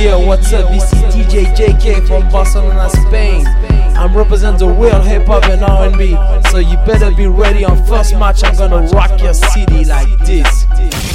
Yeah, what's up? This is DJ JK from Barcelona, Spain. I'm representing the real hip-hop and R&B, so you better be ready on first match. I'm gonna rock your city like this.